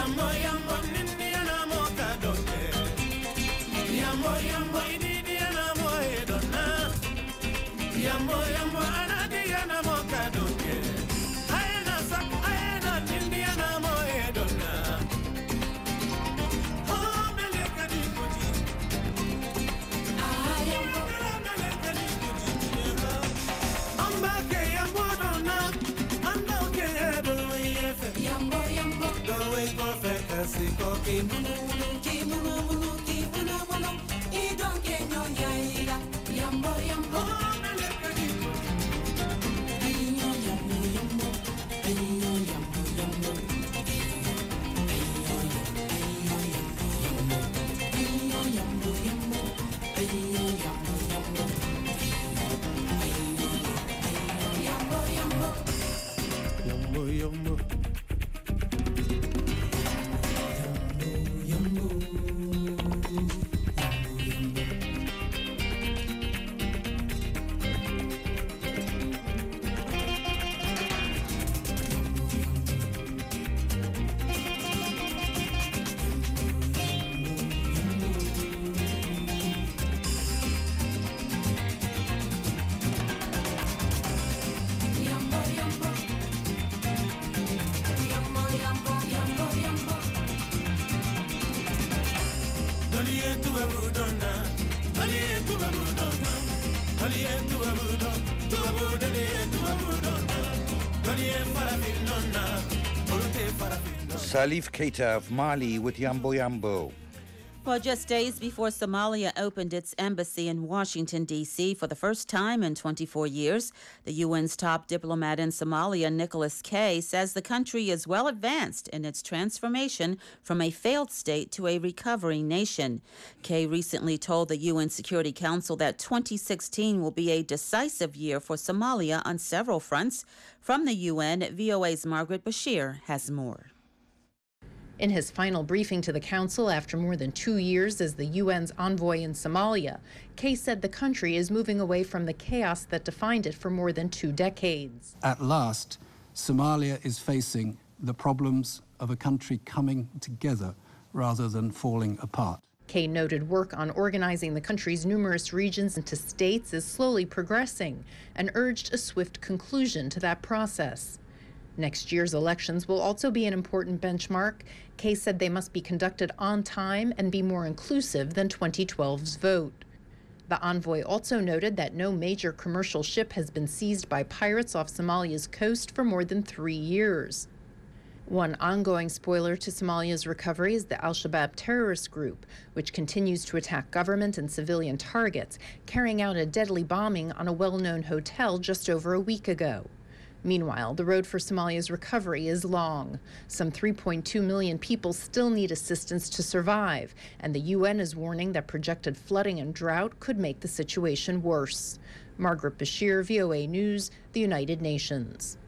Salif Keita of Mali with Yambo Yambo. Well, just days before Somalia opened its embassy in Washington, D.C. for the first time in 24 years, the UN's top diplomat in Somalia, Nicholas K., says the country is well advanced in its transformation from a failed state to a recovering nation. K. recently told the UN Security Council that 2016 will be a decisive year for Somalia on several fronts. From the UN, VOA's Margaret Bashir has more. In his final briefing to the Council after more than 2 years as the UN's envoy in Somalia, Kay said the country is moving away from the chaos that defined it for more than 2 decades. At last, Somalia is facing the problems of a country coming together rather than falling apart. Kay noted work on organizing the country's numerous regions into states is slowly progressing and urged a swift conclusion to that process. Next year's elections will also be an important benchmark. Kay said they must be conducted on time and be more inclusive than 2012's vote. The envoy also noted that no major commercial ship has been seized by pirates off Somalia's coast for more than 3 years. One ongoing spoiler to Somalia's recovery is the al-Shabaab terrorist group, which continues to attack government and civilian targets, carrying out a deadly bombing on a well-known hotel just over a week ago. Meanwhile, the road for Somalia's recovery is long. Some 3.2 million people still need assistance to survive, and the UN is warning that projected flooding and drought could make the situation worse. Margaret Bashir, VOA News, the United Nations.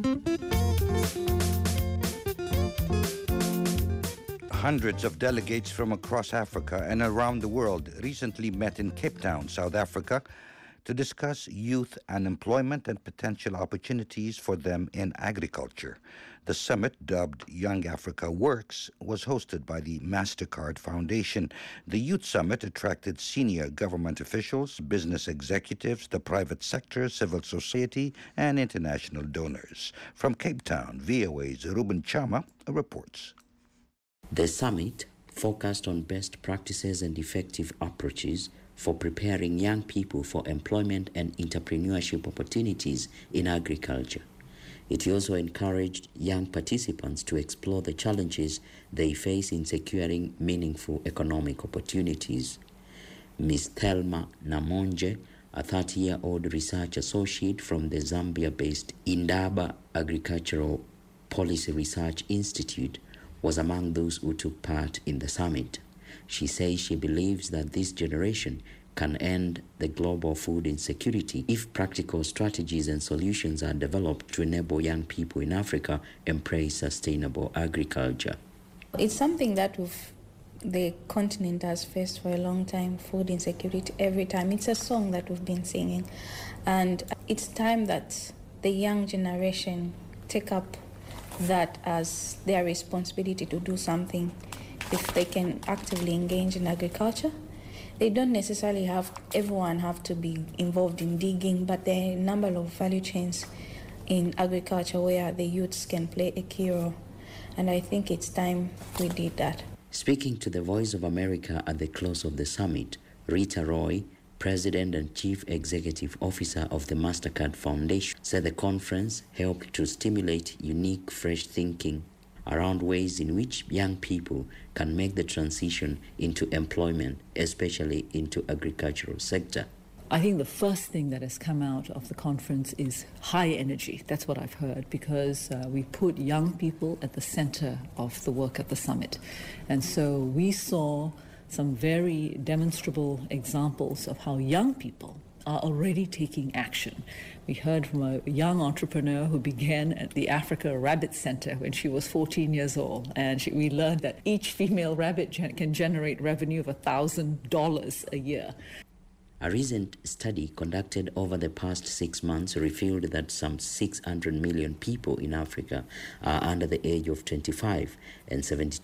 Hundreds of delegates from across Africa and around the world recently met in Cape Town, South Africa, to discuss youth unemployment and potential opportunities for them in agriculture. The summit, dubbed Young Africa Works, was hosted by the MasterCard Foundation. The Youth Summit attracted senior government officials, business executives, the private sector, civil society, and international donors. From Cape Town, VOA's Ruben Chama reports. The summit focused on best practices and effective approaches for preparing young people for employment and entrepreneurship opportunities in agriculture. It also encouraged young participants to explore the challenges they face in securing meaningful economic opportunities. Ms. Thelma Namonje, a 30-year-old research associate from the Zambia-based Indaba Agricultural Policy Research Institute, was among those who took part in the summit. She says she believes that this generation can end the global food insecurity if practical strategies and solutions are developed to enable young people in Africa embrace sustainable agriculture. It's something that the continent has faced for a long time, food insecurity every time. It's a song that we've been singing. And it's time that the young generation take up that as their responsibility to do something if they can actively engage in agriculture. They don't necessarily everyone have to be involved in digging, but there are a number of value chains in agriculture where the youths can play a key role. And I think it's time we did that. Speaking to the Voice of America at the close of the summit, Rita Roy, President and Chief Executive Officer of the MasterCard Foundation, said the conference helped to stimulate unique, fresh thinking around ways in which young people can make the transition into employment, especially into agricultural sector. I think the first thing that has come out of the conference is high energy. That's what I've heard, because we put young people at the center of the work at the summit. And so we saw some very demonstrable examples of how young people are already taking action. We heard from a young entrepreneur who began at the Africa Rabbit Center when she was 14 years old, and we learned that each female rabbit can generate revenue of $1,000 a year. A recent study conducted over the past 6 months revealed that some 600 million people in Africa are under the age of 25, and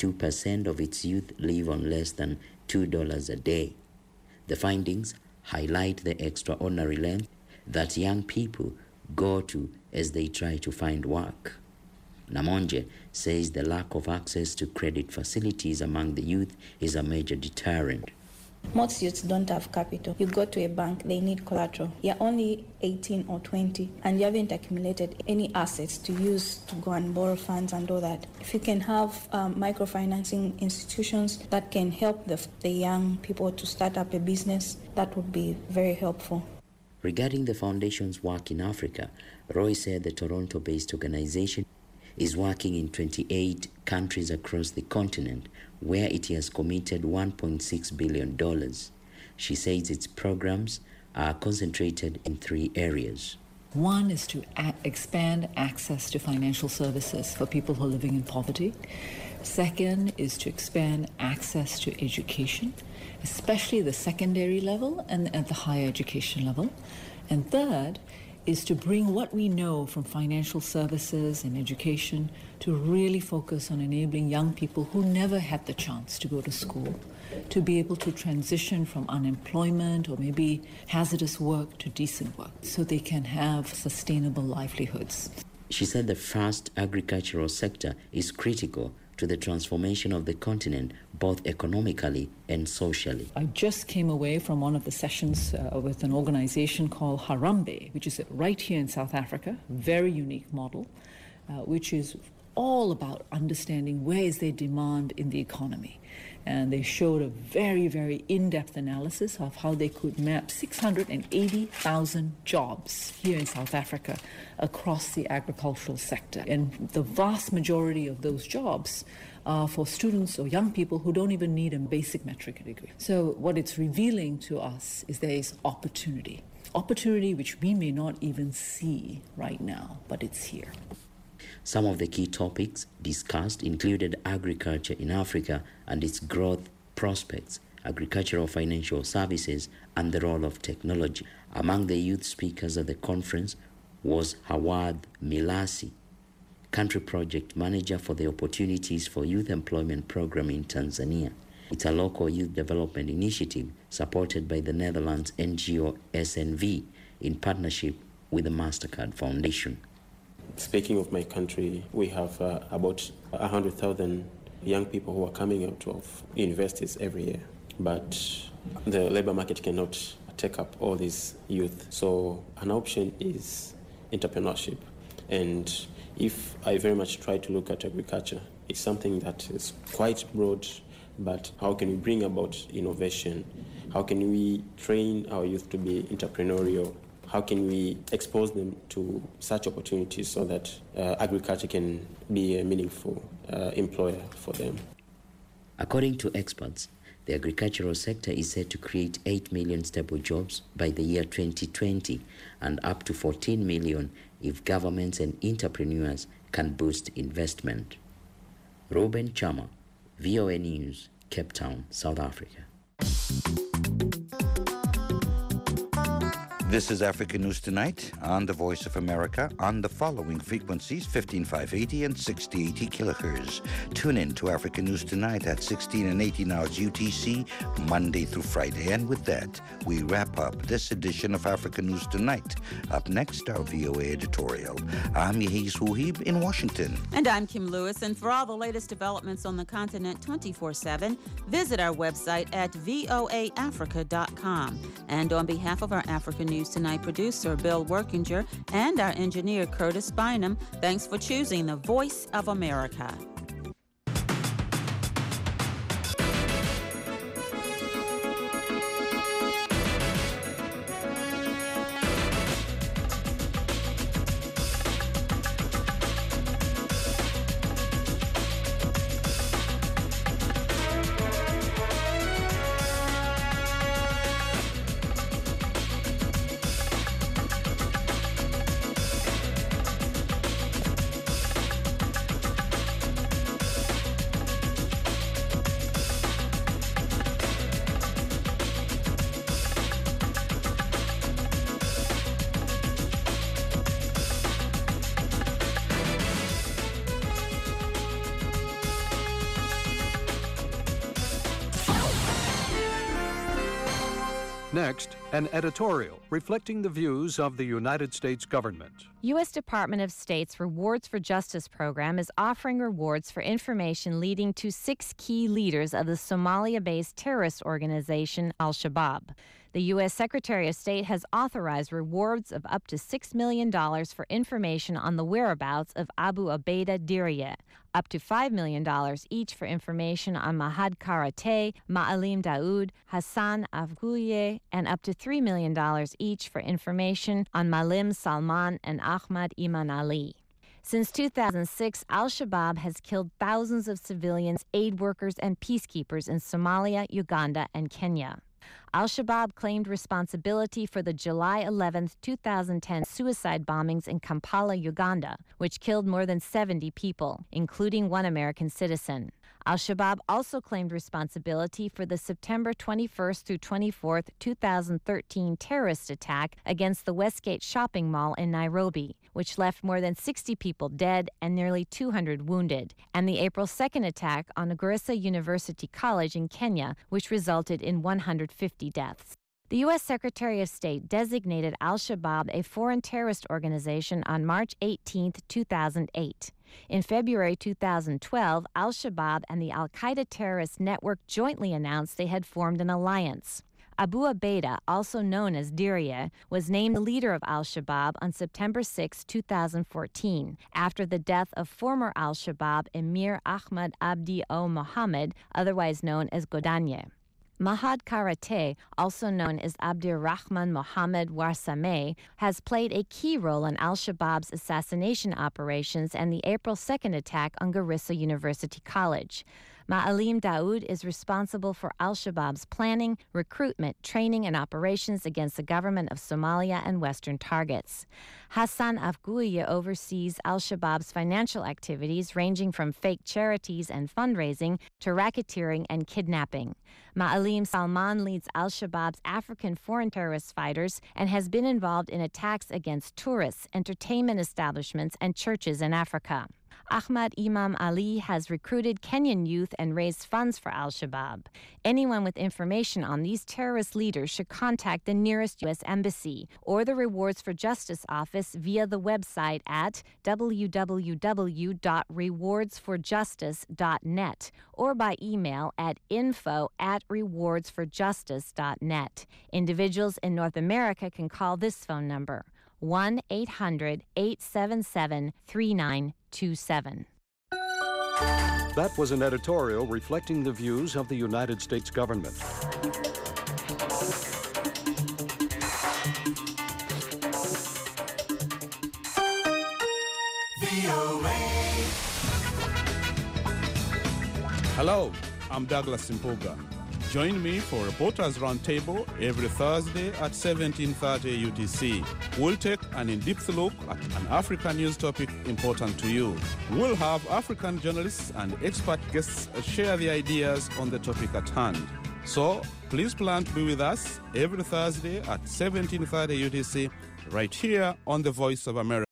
72% of its youth live on less than $2 a day. The findings highlight the extraordinary length that young people go to as they try to find work. Namonje says the lack of access to credit facilities among the youth is a major deterrent. Most youths don't have capital. You go to a bank, they need collateral. You're only 18 or 20 and you haven't accumulated any assets to use to go and borrow funds and all that. If you can have microfinancing institutions that can help the young people to start up a business, that would be very helpful. Regarding the foundation's work in Africa, Roy said the Toronto-based organization is working in 28 countries across the continent, where it has committed $1.6 billion. She says its programs are concentrated in 3 areas. One is to expand access to financial services for people who are living in poverty. Second is to expand access to education, especially the secondary level and at the higher education level. And third is to bring what we know from financial services and education to really focus on enabling young people who never had the chance to go to school to be able to transition from unemployment or maybe hazardous work to decent work so they can have sustainable livelihoods. She said the fast agricultural sector is critical to the transformation of the continent, both economically and socially. I just came away from one of the sessions with an organization called Harambee, which is right here in South Africa, very unique model, which is all about understanding where is there demand in the economy. And they showed a very, very in-depth analysis of how they could map 680,000 jobs here in South Africa across the agricultural sector. And the vast majority of those jobs are for students or young people who don't even need a basic metric degree. So what it's revealing to us is there is opportunity which we may not even see right now, but it's here. Some of the key topics discussed included agriculture in Africa and its growth prospects, agricultural financial services, and the role of technology. Among the youth speakers at the conference was Hawad Milasi, Country Project Manager for the Opportunities for Youth Employment Program in Tanzania. It's a local youth development initiative supported by the Netherlands NGO SNV in partnership with the MasterCard Foundation. Speaking of my country, we have about 100,000 young people who are coming out of universities every year. But the labor market cannot take up all these youth. So an option is entrepreneurship. And if I very much try to look at agriculture, it's something that is quite broad, but how can we bring about innovation? How can we train our youth to be entrepreneurial? How can we expose them to such opportunities so that agriculture can be a meaningful employer for them? According to experts, the agricultural sector is set to create 8 million stable jobs by the year 2020 and up to 14 million if governments and entrepreneurs can boost investment. Ruben Chama, VOA News, Cape Town, South Africa. This is Africa News Tonight on the Voice of America on the following frequencies, 15580 and 6080 kilohertz. Tune in to Africa News Tonight at 16 and 18 hours UTC, Monday through Friday. And with that, we wrap up this edition of Africa News Tonight. Up next, our VOA editorial. I'm Yehis Wuhib in Washington. And I'm Kim Lewis. And for all the latest developments on the continent 24/7, visit our website at voaafrica.com. And on behalf of our Africa News Tonight producer, Bill Workinger, and our engineer, Curtis Bynum, thanks for choosing the Voice of America. Next, an editorial reflecting the views of the United States government. U.S. Department of State's Rewards for Justice program is offering rewards for information leading to 6 key leaders of the Somalia-based terrorist organization Al-Shabaab. The U.S. Secretary of State has authorized rewards of up to $6 million for information on the whereabouts of Abu Ubaidah Diriyeh, up to $5 million each for information on Mahad Karate, Ma'alim Daoud, Hassan Afguye, and up to $3 million each for information on Malim Salman and Ahmad Iman Ali. Since 2006, Al-Shabaab has killed thousands of civilians, aid workers, and peacekeepers in Somalia, Uganda, and Kenya. Al-Shabaab claimed responsibility for the July 11, 2010 suicide bombings in Kampala, Uganda, which killed more than 70 people, including one American citizen. Al-Shabaab also claimed responsibility for the September 21st through 24th, 2013 terrorist attack against the Westgate shopping mall in Nairobi, which left more than 60 people dead and nearly 200 wounded, and the April 2nd attack on Garissa University College in Kenya, which resulted in 150 deaths. The U.S. Secretary of State designated Al-Shabaab a foreign terrorist organization on March 18, 2008. In February 2012, Al-Shabaab and the Al-Qaeda terrorist network jointly announced they had formed an alliance. Abu Ubaidah, also known as Diriyeh, was named the leader of Al-Shabaab on September 6, 2014, after the death of former Al-Shabaab Emir Ahmad Abdi Mohammed, otherwise known as Godanye. Mahad Karate, also known as Abdirrahman Mohammed Warsameh, has played a key role in Al-Shabaab's assassination operations and the April 2nd attack on Garissa University College. Ma'alim Daoud is responsible for Al-Shabaab's planning, recruitment, training, and operations against the government of Somalia and Western targets. Hassan Afguye oversees Al-Shabaab's financial activities ranging from fake charities and fundraising to racketeering and kidnapping. Ma'alim Salman leads Al-Shabaab's African foreign terrorist fighters and has been involved in attacks against tourists, entertainment establishments, and churches in Africa. Ahmad Imam Ali has recruited Kenyan youth and raised funds for Al-Shabaab. Anyone with information on these terrorist leaders should contact the nearest U.S. embassy or the Rewards for Justice office via the website at www.rewardsforjustice.net or by email at info@rewardsforjustice.net. Individuals in North America can call this phone number, 1-800-877-3927. That was an editorial reflecting the views of the United States government. Hello, I'm Douglas Simpoga. Join me for Reporters Roundtable every Thursday at 17:30 UTC. We'll take an in-depth look at an African news topic important to you. We'll have African journalists and expert guests share their ideas on the topic at hand. So please plan to be with us every Thursday at 17:30 UTC right here on the Voice of America.